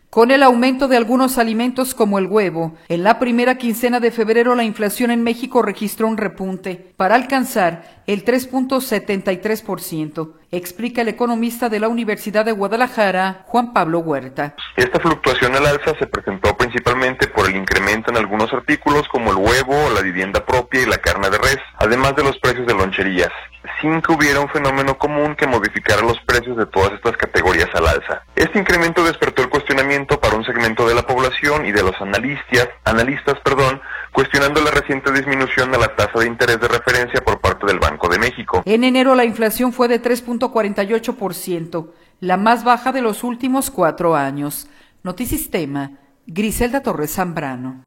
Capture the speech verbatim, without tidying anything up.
Con el aumento de algunos alimentos como el huevo, en la primera quincena de febrero la inflación en México registró un repunte para alcanzar el tres punto setenta y tres por ciento, explica el economista de la Universidad de Guadalajara, Juan Pablo Huerta. Esta fluctuación al alza se presentó principalmente por el incremento en algunos artículos como el huevo, la vivienda propia y la carne de res, además de los precios de loncherías, sin que hubiera un fenómeno común que modificara los precios de todas estas categorías al alza. Este incremento despertó el cuestionamiento para un segmento de la población y de los analistas, analistas, perdón, cuestionando la reciente disminución de la tasa de interés de referencia por parte del Banco de México. En enero la inflación fue de tres punto cuarenta y ocho por ciento, la más baja de los últimos cuatro años. Notisistema, Griselda Torres Zambrano.